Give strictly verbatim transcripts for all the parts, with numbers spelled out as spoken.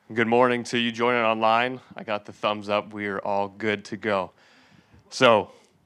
Good morning to you joining online. I got the thumbs up. We are all good to go. So,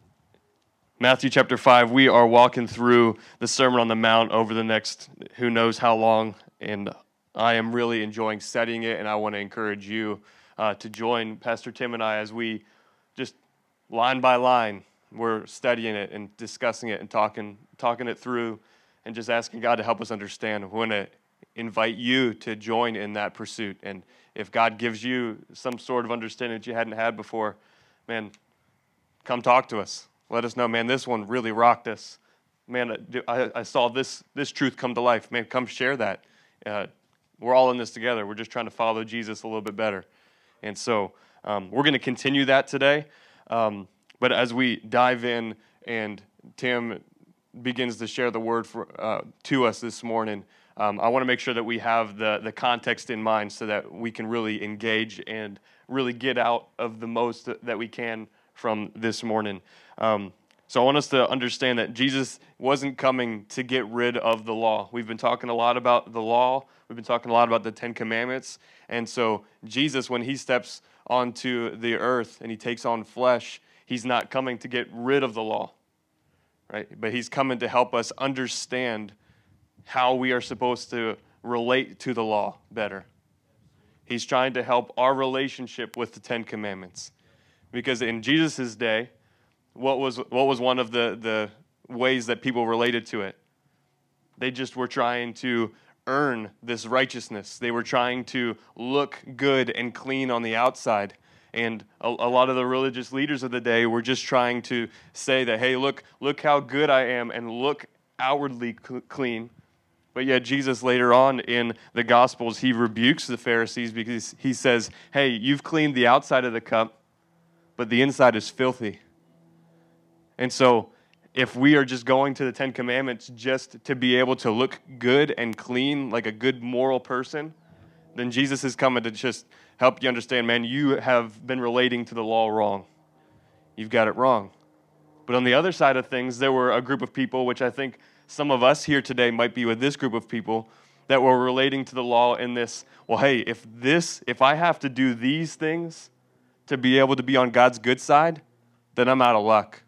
Matthew chapter five, we are walking through the Sermon on the Mount over the next who knows how long, and I am really enjoying studying it, and I want to encourage you uh, to join Pastor Tim and I as we just line by line, we're studying it and discussing it and talking, talking it through and just asking God to help us understand. I want to invite you to join in that pursuit. And if God gives you some sort of understanding that you hadn't had before, man, come talk to us. Let us know, man, this one really rocked us. Man, I, I saw this this truth come to life. Man, come share that. Uh, we're all in this together. We're just trying to follow Jesus a little bit better. And so um, we're going to continue that today. Um, but as we dive in and Tim begins to share the word for, uh, to us this morning, um, I want to make sure that we have the, the context in mind so that we can really engage and really get out of the most that we can from this morning. Um, so I want us to understand that Jesus wasn't coming to get rid of the law. We've been talking a lot about the law. We've been talking a lot about the Ten Commandments. And so Jesus, when he steps onto the earth and he takes on flesh, he's not coming to get rid of the law, right? But he's coming to help us understand how we are supposed to relate to the law better. He's trying to help our relationship with the Ten Commandments. Because in Jesus' day, what was what was one of the, the ways that people related to it? They just were trying to earn this righteousness. They were trying to look good and clean on the outside. And a, a lot of the religious leaders of the day were just trying to say that, hey, look, look how good I am, and look outwardly cl- clean. But yet Jesus later on in the Gospels, he rebukes the Pharisees because he says, hey, you've cleaned the outside of the cup, but the inside is filthy. And so if we are just going to the Ten Commandments just to be able to look good and clean like a good moral person, then Jesus is coming to just help you understand, man, you have been relating to the law wrong. You've got it wrong. But on the other side of things, there were a group of people, which I think some of us here today might be with this group of people, that were relating to the law in this, well, hey, if this, if I have to do these things to be able to be on God's good side, then I'm out of luck.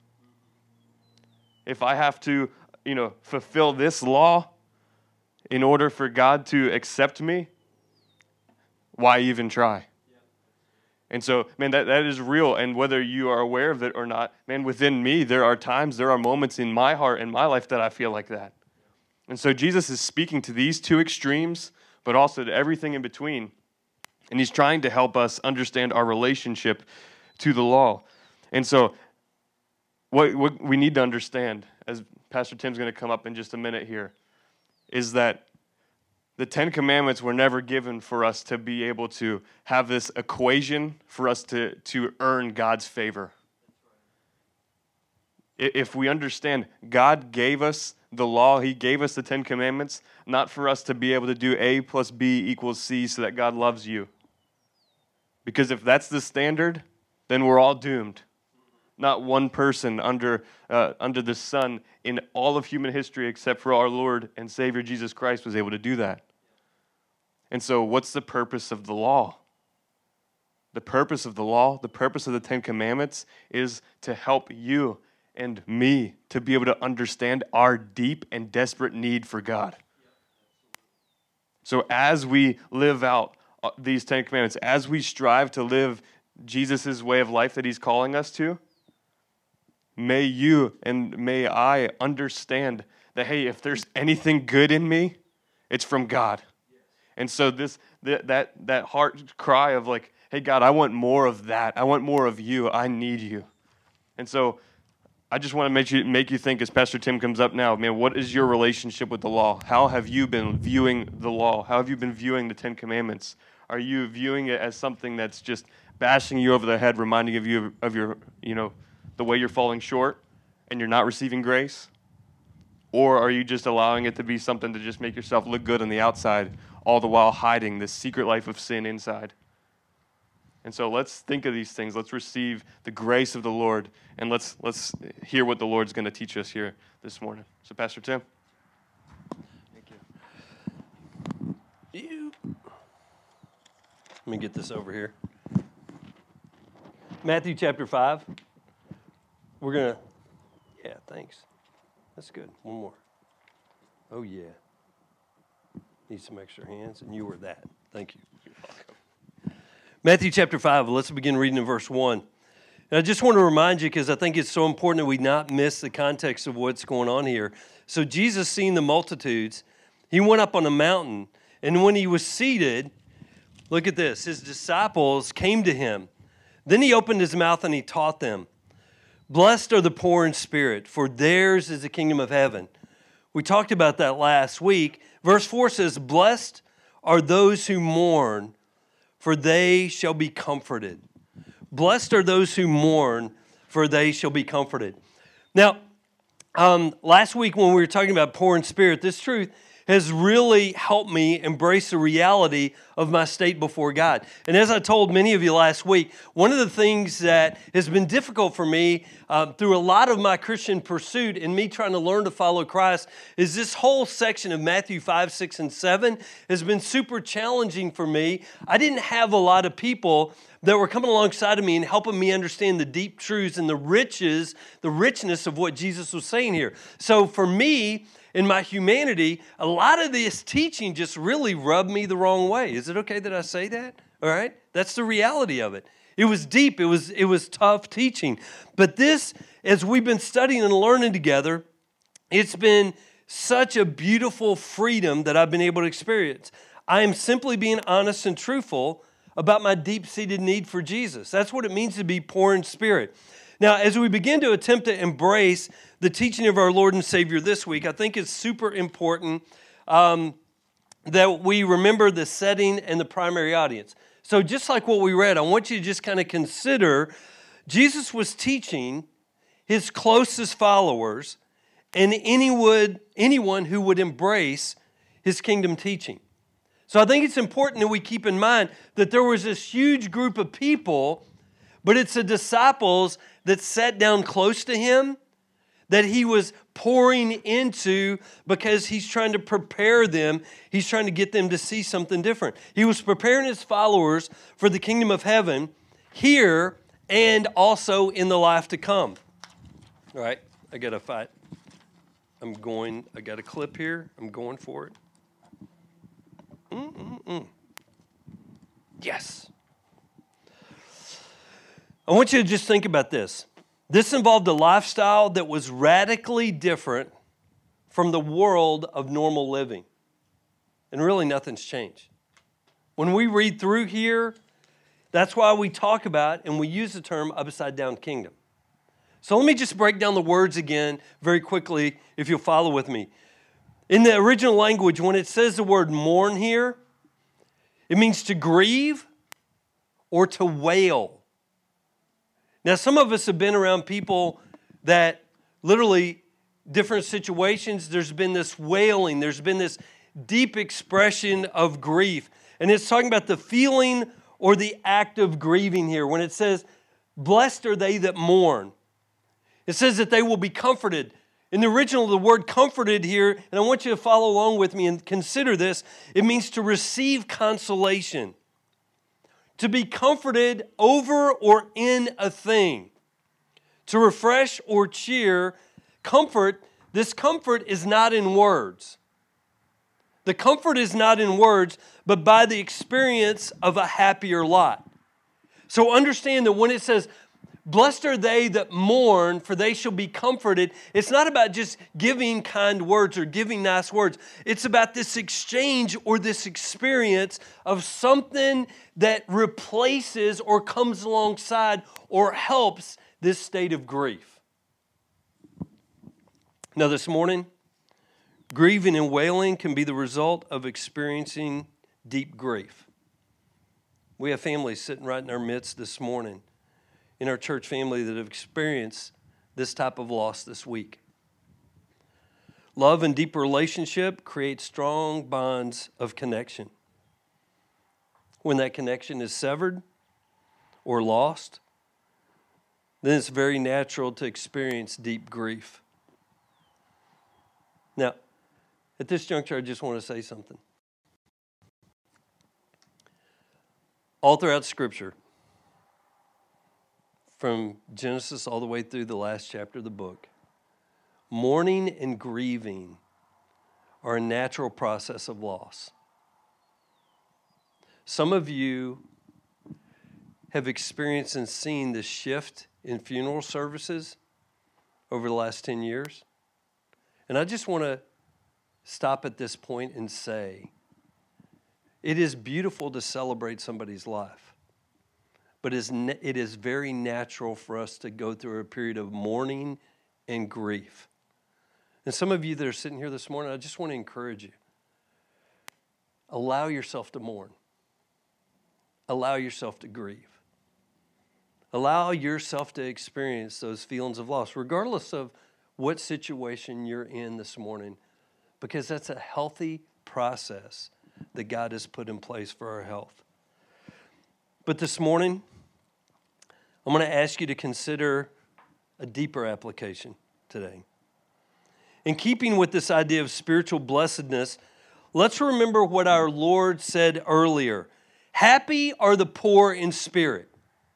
If I have to, you know, fulfill this law in order for God to accept me, why even try? And so, man, that, that is real. And whether you are aware of it or not, man, within me, there are times, there are moments in my heart, in my life that I feel like that. And so Jesus is speaking to these two extremes, but also to everything in between. And he's trying to help us understand our relationship to the law. And so what, what we need to understand, as Pastor Tim's going to come up in just a minute here, is that the Ten Commandments were never given for us to be able to have this equation for us to, to earn God's favor. If we understand God gave us the law, he gave us the Ten Commandments, not for us to be able to do A plus B equals C so that God loves you. Because if that's the standard, then we're all doomed. Not one person under uh, under the sun in all of human history except for our Lord and Savior Jesus Christ was able to do that. And so what's the purpose of the law? The purpose of the law, the purpose of the Ten Commandments is to help you and me to be able to understand our deep and desperate need for God. So as we live out these Ten Commandments, as we strive to live Jesus' way of life that he's calling us to, may you and may I understand that, hey, if there's anything good in me, it's from God. And so this that that that heart cry of like, hey, God, I want more of that. I want more of you. I need you. And so I just want to make you make you think as Pastor Tim comes up now, man, what is your relationship with the law? How have you been viewing the law? How have you been viewing the Ten Commandments? Are you viewing it as something that's just bashing you over the head, reminding of you of your, you know, the way you're falling short and you're not receiving grace? Or are you just allowing it to be something to just make yourself look good on the outside, all the while hiding this secret life of sin inside? And so let's think of these things. Let's receive the grace of the Lord, and let's let's hear what the Lord's going to teach us here this morning. So, Pastor Tim. Thank you. You. Let me get this over here. Matthew chapter five. We're going to, yeah, thanks. That's good. One more. Oh, yeah. Need some extra hands, and you were that. Thank you. You're welcome. Matthew chapter five, let's begin reading in verse one. And I just want to remind you, because I think it's so important that we not miss the context of what's going on here. So Jesus, seeing the multitudes, he went up on a mountain, and when he was seated, look at this, his disciples came to him. Then he opened his mouth and he taught them. Blessed are the poor in spirit, for theirs is the kingdom of heaven. We talked about that last week. Verse four says, blessed are those who mourn, for they shall be comforted. Blessed are those who mourn, for they shall be comforted. Now, um, last week when we were talking about poor in spirit, this truth has really helped me embrace the reality of my state before God. And as I told many of you last week, one of the things that has been difficult for me uh, through a lot of my Christian pursuit and me trying to learn to follow Christ is this whole section of Matthew five, six, and seven has been super challenging for me. I didn't have a lot of people that were coming alongside of me and helping me understand the deep truths and the riches, the richness of what Jesus was saying here. So for me, in my humanity, a lot of this teaching just really rubbed me the wrong way. Is it okay that I say that? All right? That's the reality of it. It was deep. It was, it was tough teaching. But this, as we've been studying and learning together, it's been such a beautiful freedom that I've been able to experience. I am simply being honest and truthful about my deep-seated need for Jesus. That's what it means to be poor in spirit. Now, as we begin to attempt to embrace the teaching of our Lord and Savior this week, I think it's super important um, that we remember the setting and the primary audience. So just like what we read, I want you to just kind of consider Jesus was teaching his closest followers and anyone, anyone who would embrace his kingdom teaching. So I think it's important that we keep in mind that there was this huge group of people, but it's the disciples that sat down close to him that he was pouring into because he's trying to prepare them. He's trying to get them to see something different. He was preparing his followers for the kingdom of heaven here and also in the life to come. All right, I got to fight. I'm going, I got a clip here. I'm going for it. Mm-mm-mm. Yes. I want you to just think about this. This involved a lifestyle that was radically different from the world of normal living. And really nothing's changed. When we read through here, that's why we talk about and we use the term upside down kingdom. So let me just break down the words again very quickly if you'll follow with me. In the original language, when it says the word mourn here, it means to grieve or to wail. Now, some of us have been around people that literally, different situations, there's been this wailing, there's been this deep expression of grief. And it's talking about the feeling or the act of grieving here. When it says, blessed are they that mourn, it says that they will be comforted. In the original, the word comforted here, and I want you to follow along with me and consider this, it means to receive consolation. To be comforted over or in a thing. To refresh or cheer. Comfort, this comfort is not in words. The comfort is not in words, but by the experience of a happier lot. So understand that when it says, blessed are they that mourn, for they shall be comforted. It's not about just giving kind words or giving nice words. It's about this exchange or this experience of something that replaces or comes alongside or helps this state of grief. Now this morning, grieving and wailing can be the result of experiencing deep grief. We have families sitting right in our midst this morning in our church family that have experienced this type of loss this week. Love and deep relationship create strong bonds of connection. When that connection is severed or lost, then it's very natural to experience deep grief. Now, at this juncture, I just want to say something. All throughout Scripture, from Genesis all the way through the last chapter of the book, mourning and grieving are a natural process of loss. Some of you have experienced and seen the shift in funeral services over the last ten years. And I just want to stop at this point and say, it is beautiful to celebrate somebody's life, but it is very natural for us to go through a period of mourning and grief. And some of you that are sitting here this morning, I just want to encourage you. Allow yourself to mourn. Allow yourself to grieve. Allow yourself to experience those feelings of loss, regardless of what situation you're in this morning, because that's a healthy process that God has put in place for our health. But this morning, I'm going to ask you to consider a deeper application today. In keeping with this idea of spiritual blessedness, let's remember what our Lord said earlier. Happy are the poor in spirit.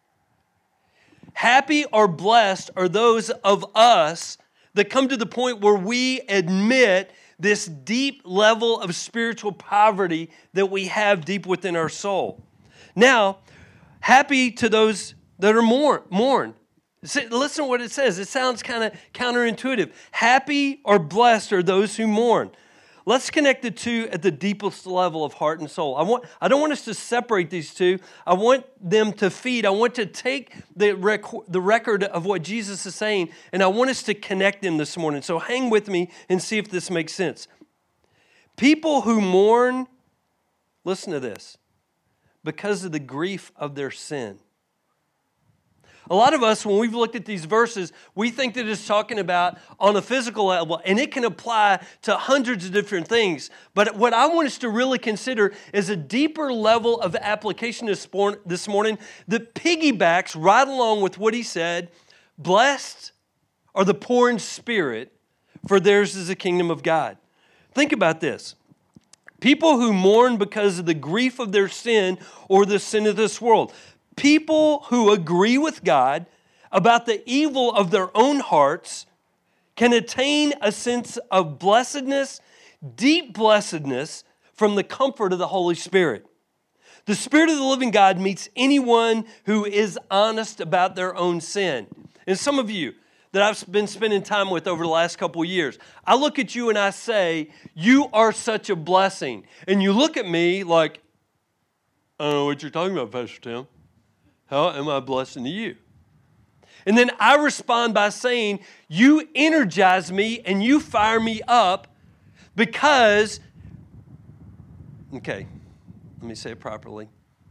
Happy or blessed are those of us that come to the point where we admit this deep level of spiritual poverty that we have deep within our soul. Now, happy to those that are mourn. mourn. Listen to what it says. It sounds kind of counterintuitive. Happy or blessed are those who mourn. Let's connect the two at the deepest level of heart and soul. I want, I don't want us to separate these two. I want them to feed. I want to take the, rec- the record of what Jesus is saying, and I want us to connect them this morning. So hang with me and see if this makes sense. People who mourn, listen to this, because of the grief of their sin. A lot of us, when we've looked at these verses, we think that it's talking about on a physical level, and it can apply to hundreds of different things. But what I want us to really consider is a deeper level of application this morning that piggybacks right along with what he said, blessed are the poor in spirit, for theirs is the kingdom of God. Think about this. People who mourn because of the grief of their sin or the sin of this world. People who agree with God about the evil of their own hearts can attain a sense of blessedness, deep blessedness from the comfort of the Holy Spirit. The Spirit of the living God meets anyone who is honest about their own sin. And some of you that I've been spending time with over the last couple of years, I look at you and I say, you are such a blessing. And you look at me like, I don't know what you're talking about, Pastor Tim. How am I blessing to you? And then I respond by saying, you energize me and you fire me up because, okay, let me say it properly.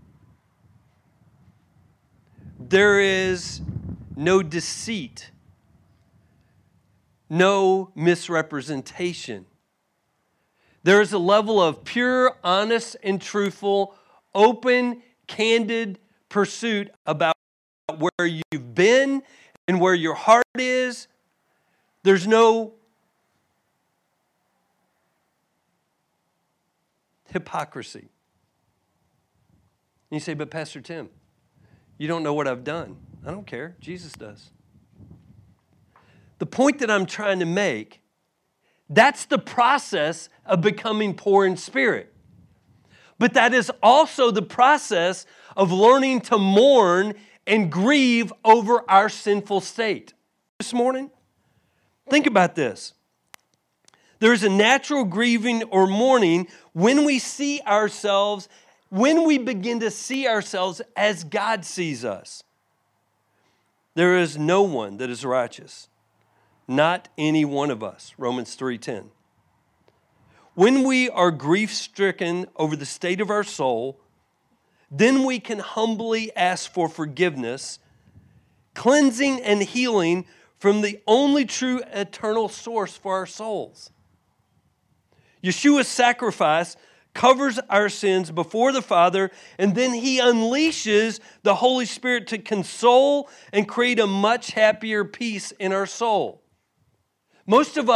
There is no deceit, no misrepresentation. There is a level of pure, honest, and truthful, open, candid pursuit about where you've been and where your heart is. There's no hypocrisy. And you say, but Pastor Tim, you don't know what I've done. I don't care. Jesus does. The point that I'm trying to make, that's the process of becoming poor in spirit. But that is also the process of learning to mourn and grieve over our sinful state. This morning, think about this. There is a natural grieving or mourning when we see ourselves, when we begin to see ourselves as God sees us. There is no one that is righteous, not any one of us, Romans three ten. When we are grief-stricken over the state of our soul, then we can humbly ask for forgiveness, cleansing and healing from the only true eternal source for our souls. Yeshua's sacrifice covers our sins before the Father, and then he unleashes the Holy Spirit to console and create a much happier peace in our soul. Most of us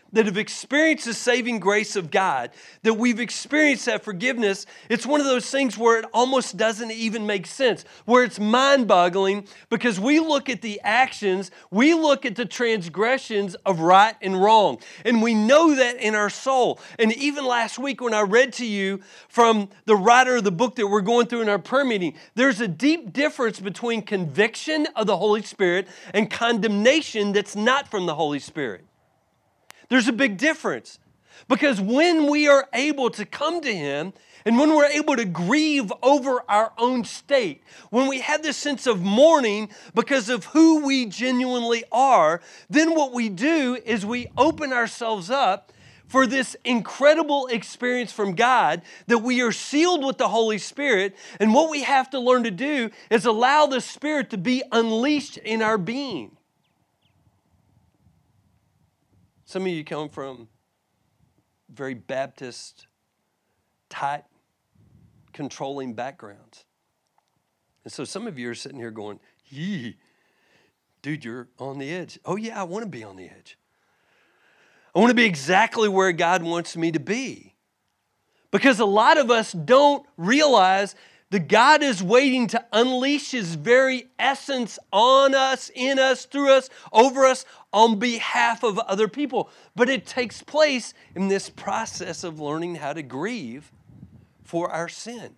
that have experienced the saving grace of God, that we've experienced that forgiveness, it's one of those things where it almost doesn't even make sense, where it's mind-boggling because we look at the actions, we look at the transgressions of right and wrong, and we know that in our soul. And even last week when I read to you from the writer of the book that we're going through in our prayer meeting, there's a deep difference between conviction of the Holy Spirit and condemnation that's not from the Holy Spirit. There's a big difference because when we are able to come to Him and when we're able to grieve over our own state, when we have this sense of mourning because of who we genuinely are, then what we do is we open ourselves up for this incredible experience from God that we are sealed with the Holy Spirit. And what we have to learn to do is allow the Spirit to be unleashed in our being. Some of you come from very Baptist, tight, controlling backgrounds. And so some of you are sitting here going, yee, dude, you're on the edge. Oh yeah, I want to be on the edge. I want to be exactly where God wants me to be. Because a lot of us don't realize that God is waiting to unleash His very essence on us, in us, through us, over us, on behalf of other people. But it takes place in this process of learning how to grieve for our sin.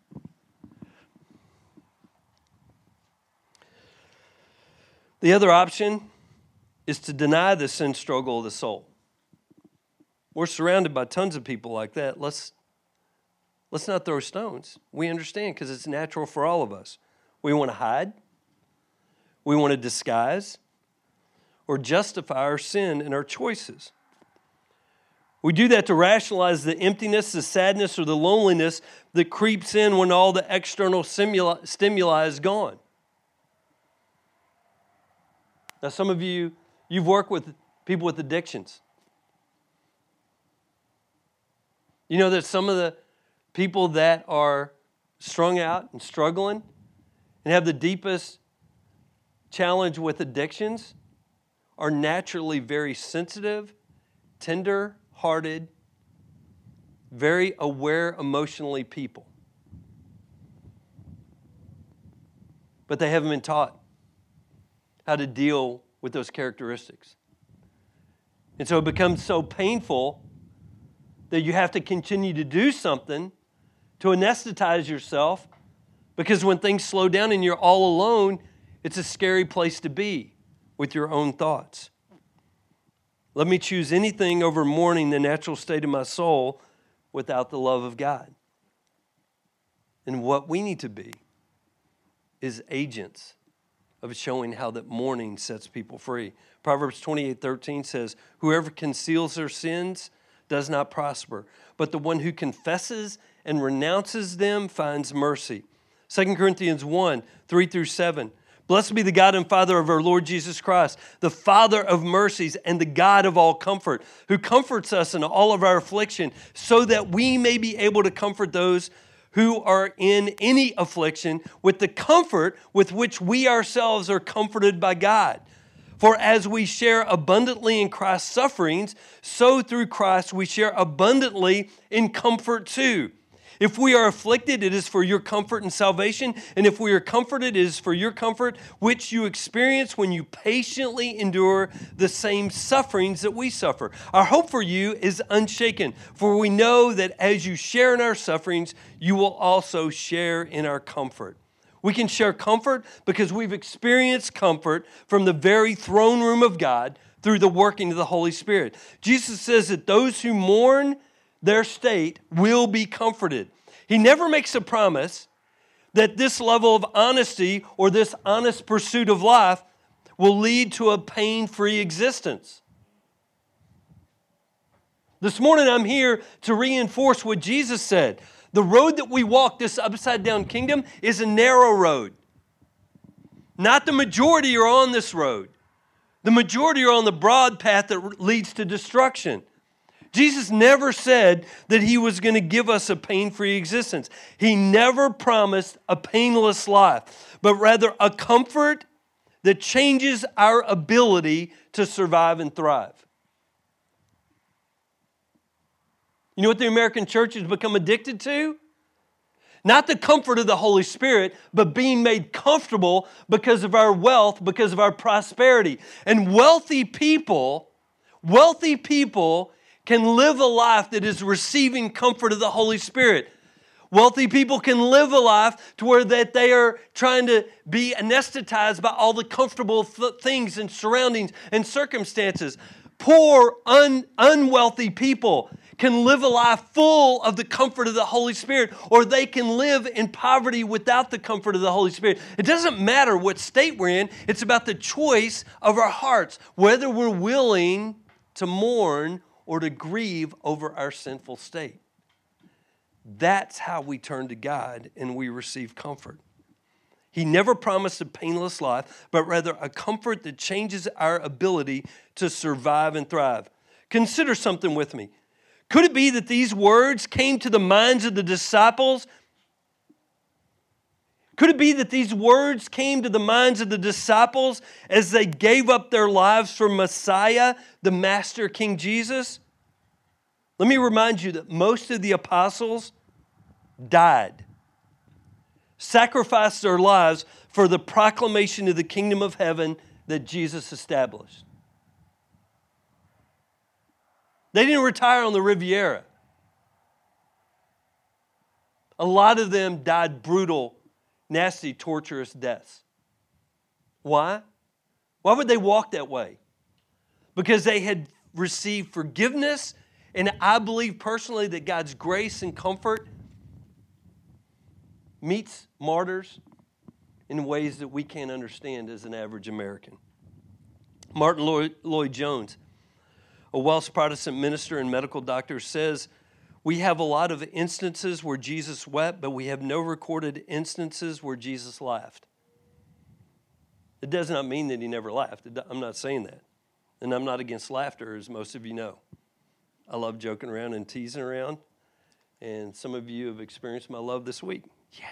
The other option is to deny the sin struggle of the soul. We're surrounded by tons of people like that. Let's Let's not throw stones. We understand because it's natural for all of us. We want to hide. We want to disguise or justify our sin and our choices. We do that to rationalize the emptiness, the sadness, or the loneliness that creeps in when all the external stimuli, stimuli is gone. Now, some of you, you've worked with people with addictions. You know that some of the people that are strung out and struggling and have the deepest challenge with addictions are naturally very sensitive, tender-hearted, very aware emotionally people. But they haven't been taught how to deal with those characteristics. And so it becomes so painful that you have to continue to do something to anesthetize yourself, because when things slow down and you're all alone, it's a scary place to be with your own thoughts. Let me choose anything over mourning the natural state of my soul without the love of God. And what we need to be is agents of showing how that mourning sets people free. Proverbs twenty-eight thirteen says, whoever conceals their sins does not prosper, but the one who confesses and renounces them finds mercy. Second Corinthians one, three through seven. Blessed be the God and Father of our Lord Jesus Christ, the Father of mercies and the God of all comfort, who comforts us in all of our affliction, so that we may be able to comfort those who are in any affliction with the comfort with which we ourselves are comforted by God. For as we share abundantly in Christ's sufferings, so through Christ we share abundantly in comfort too. If we are afflicted, it is for your comfort and salvation. And if we are comforted, it is for your comfort, which you experience when you patiently endure the same sufferings that we suffer. Our hope for you is unshaken, for we know that as you share in our sufferings, you will also share in our comfort. We can share comfort because we've experienced comfort from the very throne room of God through the working of the Holy Spirit. Jesus says that those who mourn their state will be comforted. He never makes a promise that this level of honesty or this honest pursuit of life will lead to a pain-free existence. This morning I'm here to reinforce what Jesus said. The road that we walk, this upside-down kingdom, is a narrow road. Not the majority are on this road. The majority are on the broad path that leads to destruction. Jesus never said that He was going to give us a pain-free existence. He never promised a painless life, but rather a comfort that changes our ability to survive and thrive. You know what the American church has become addicted to? Not the comfort of the Holy Spirit, but being made comfortable because of our wealth, because of our prosperity. And wealthy people, wealthy people can live a life that is receiving comfort of the Holy Spirit. Wealthy people can live a life to where that they are trying to be anesthetized by all the comfortable th- things and surroundings and circumstances. Poor, un- unwealthy people can live a life full of the comfort of the Holy Spirit, or they can live in poverty without the comfort of the Holy Spirit. It doesn't matter what state we're in. It's about the choice of our hearts, whether we're willing to mourn or to grieve over our sinful state. That's how we turn to God and we receive comfort. He never promised a painless life, but rather a comfort that changes our ability to survive and thrive. Consider something with me. Could it be that these words came to the minds of the disciples? Could it be that these words came to the minds of the disciples as they gave up their lives for Messiah, the Master King Jesus? Let me remind you that most of the apostles died, sacrificed their lives for the proclamation of the kingdom of heaven that Jesus established. They didn't retire on the Riviera. A lot of them died brutal, nasty, torturous deaths. Why? Why would they walk that way? Because they had received forgiveness, and I believe personally that God's grace and comfort meets martyrs in ways that we can't understand as an average American. Martin Lloyd, Lloyd Jones, a Welsh Protestant minister and medical doctor, says, "We have a lot of instances where Jesus wept, but we have no recorded instances where Jesus laughed." It does not mean that he never laughed. I'm not saying that. And I'm not against laughter, as most of you know. I love joking around and teasing around. And some of you have experienced my love this week. Yeah.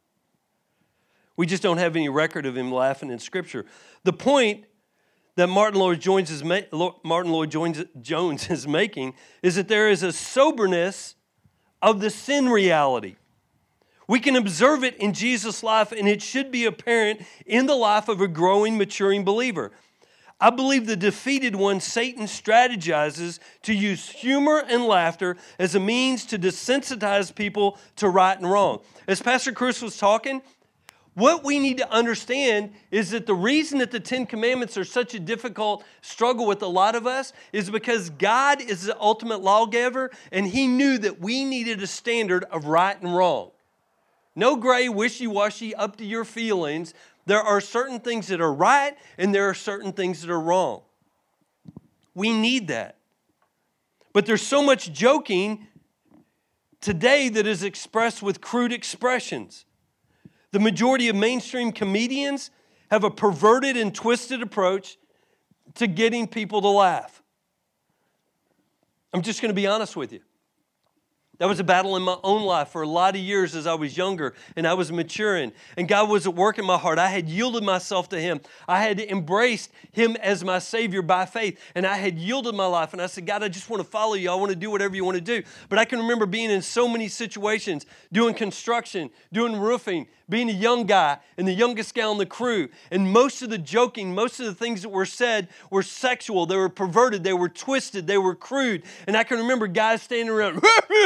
We just don't have any record of him laughing in Scripture. The point that Martin Lloyd Jones is, ma- Martin Lloyd Jones, Jones is making is that there is a soberness of the sin reality. We can observe it in Jesus' life, and it should be apparent in the life of a growing, maturing believer. I believe the defeated one, Satan, strategizes to use humor and laughter as a means to desensitize people to right and wrong. As Pastor Chris was talking, what we need to understand is that the reason that the Ten Commandments are such a difficult struggle with a lot of us is because God is the ultimate lawgiver, and He knew that we needed a standard of right and wrong. No gray, wishy-washy, up to your feelings. There are certain things that are right, and there are certain things that are wrong. We need that. But there's so much joking today that is expressed with crude expressions. The majority of mainstream comedians have a perverted and twisted approach to getting people to laugh. I'm just going to be honest with you. That was a battle in my own life for a lot of years as I was younger and I was maturing. And God was at work in my heart. I had yielded myself to Him. I had embraced Him as my Savior by faith. And I had yielded my life. And I said, God, I just want to follow you. I want to do whatever you want to do. But I can remember being in so many situations, doing construction, doing roofing, being a young guy and the youngest guy on the crew. And most of the joking, most of the things that were said were sexual. They were perverted. They were twisted. They were crude. And I can remember guys standing around.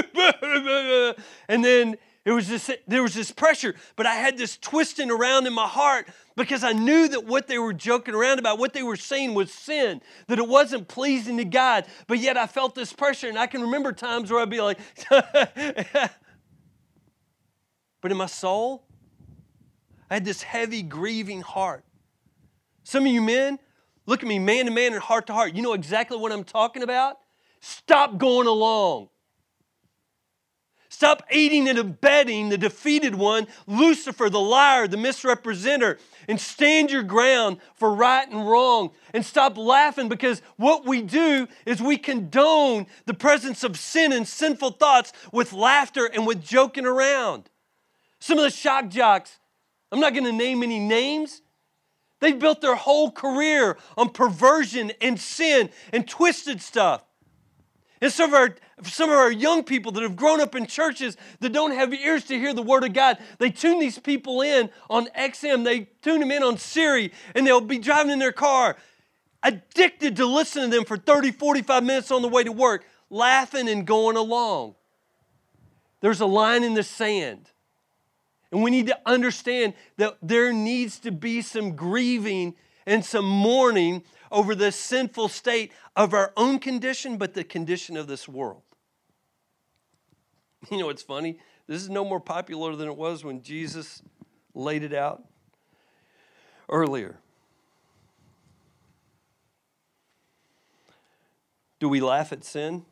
And then it was this, there was this pressure. But I had this twisting around in my heart because I knew that what they were joking around about, what they were saying was sin, that it wasn't pleasing to God. But yet I felt this pressure. And I can remember times where I'd be like, but in my soul, I had this heavy, grieving heart. Some of you men, look at me man to man and heart to heart. You know exactly what I'm talking about? Stop going along. Stop aiding and abetting the defeated one, Lucifer, the liar, the misrepresenter, and stand your ground for right and wrong. And stop laughing, because what we do is we condone the presence of sin and sinful thoughts with laughter and with joking around. Some of the shock jocks, I'm not going to name any names. They've built their whole career on perversion and sin and twisted stuff. And some of our some of our young people that have grown up in churches that don't have ears to hear the Word of God, they tune these people in on X M, they tune them in on Siri, and they'll be driving in their car, addicted to listening to them for thirty, forty-five minutes on the way to work, laughing and going along. There's a line in the sand. And we need to understand that there needs to be some grieving and some mourning over the sinful state of our own condition, but the condition of this world. You know what's funny? This is no more popular than it was when Jesus laid it out earlier. Do we laugh at sin?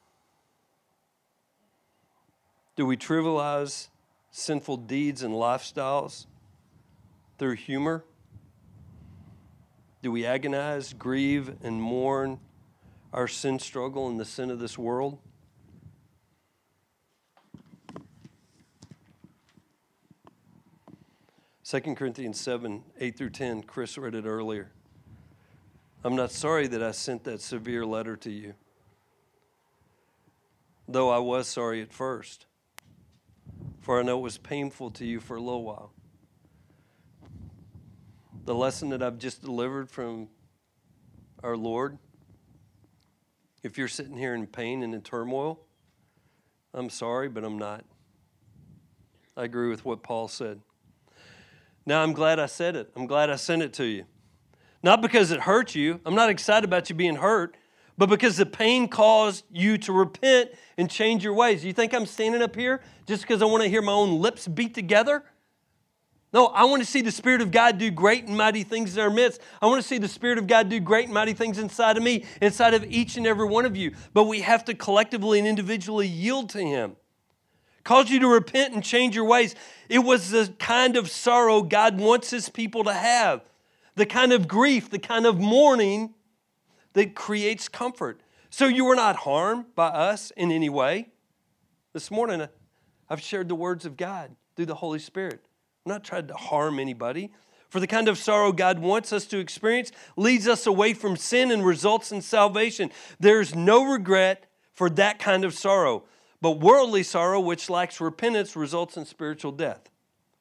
Do we trivialize sinful deeds and lifestyles through humor? Do we agonize, grieve, and mourn our sin struggle and the sin of this world? Second Corinthians seven, eight through ten, Chris read it earlier. I'm not sorry that I sent that severe letter to you, though I was sorry at first, for I know it was painful to you for a little while. The lesson that I've just delivered from our Lord, if you're sitting here in pain and in turmoil, I'm sorry, but I'm not. I agree with what Paul said. Now, I'm glad I said it. I'm glad I sent it to you. Not because it hurt you. I'm not excited about you being hurt, but because the pain caused you to repent and change your ways. You think I'm standing up here just because I want to hear my own lips beat together? No, I want to see the Spirit of God do great and mighty things in our midst. I want to see the Spirit of God do great and mighty things inside of me, inside of each and every one of you. But we have to collectively and individually yield to Him. Cause you to repent and change your ways. It was the kind of sorrow God wants His people to have. The kind of grief, the kind of mourning that creates comfort. So you were not harmed by us in any way. This morning, I've shared the words of God through the Holy Spirit. I'm not trying to harm anybody. For the kind of sorrow God wants us to experience leads us away from sin and results in salvation. There's no regret for that kind of sorrow. But worldly sorrow, which lacks repentance, results in spiritual death.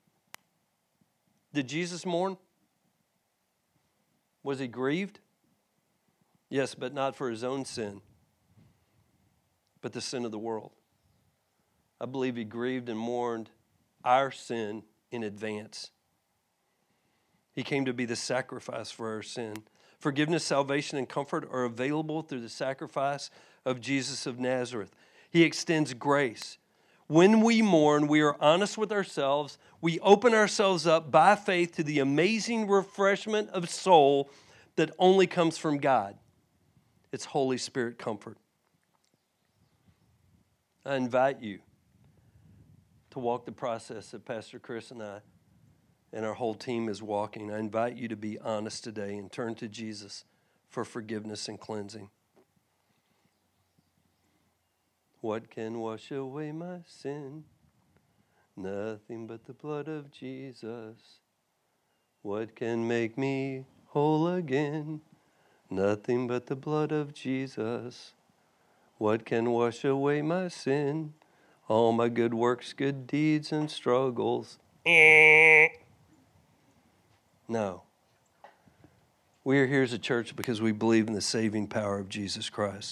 Did Jesus mourn? Was He grieved? Yes, but not for His own sin, but the sin of the world. I believe He grieved and mourned our sin in advance. He came to be the sacrifice for our sin. Forgiveness, salvation, and comfort are available through the sacrifice of Jesus of Nazareth. He extends grace. When we mourn, we are honest with ourselves. We open ourselves up by faith to the amazing refreshment of soul that only comes from God. It's Holy Spirit comfort. I invite you to walk the process that Pastor Chris and I and our whole team is walking. I invite you to be honest today and turn to Jesus for forgiveness and cleansing. What can wash away my sin? Nothing but the blood of Jesus. What can make me whole again? Nothing but the blood of Jesus. What can wash away my sin? All my good works, good deeds, and struggles. No. We are here as a church because we believe in the saving power of Jesus Christ.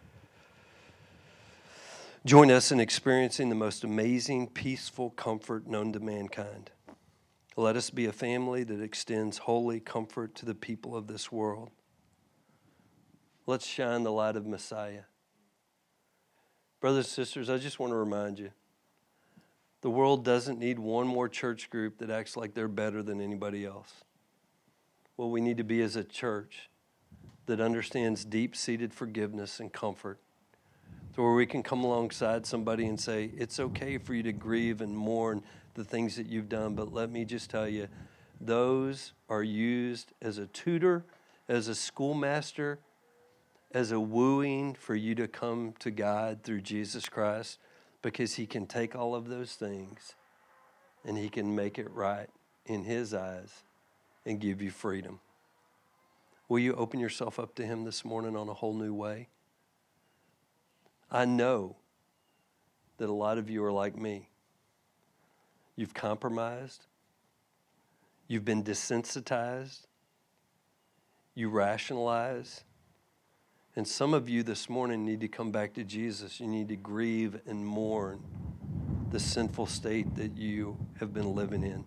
Join us in experiencing the most amazing, peaceful comfort known to mankind. Let us be a family that extends holy comfort to the people of this world. Let's shine the light of Messiah. Brothers and sisters, I just want to remind you, the world doesn't need one more church group that acts like they're better than anybody else. What we need to be is a church that understands deep-seated forgiveness and comfort, to where we can come alongside somebody and say, it's okay for you to grieve and mourn the things that you've done, but let me just tell you, those are used as a tutor, as a schoolmaster, as a wooing for you to come to God through Jesus Christ, because He can take all of those things and He can make it right in His eyes and give you freedom. Will you open yourself up to Him this morning on a whole new way? I know that a lot of you are like me. You've compromised. You've been desensitized. You rationalize. And some of you this morning need to come back to Jesus. You need to grieve and mourn the sinful state that you have been living in.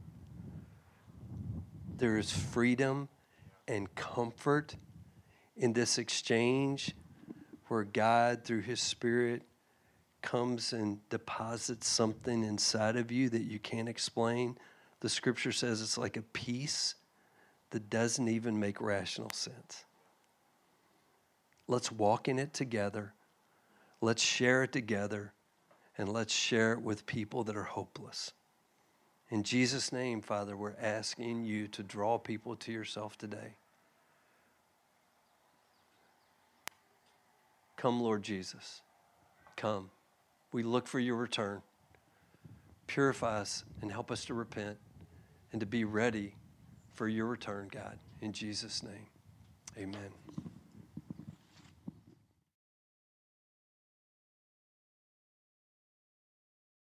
There is freedom and comfort in this exchange where God, through his Spirit, comes and deposits something inside of you that you can't explain. The scripture says it's like a peace that doesn't even make rational sense. Let's walk in it together. Let's share it together. And let's share it with people that are hopeless. In Jesus' name, Father, we're asking you to draw people to yourself today. Come, Lord Jesus. Come. We look for your return. Purify us and help us to repent and to be ready for your return, God. In Jesus' name, amen.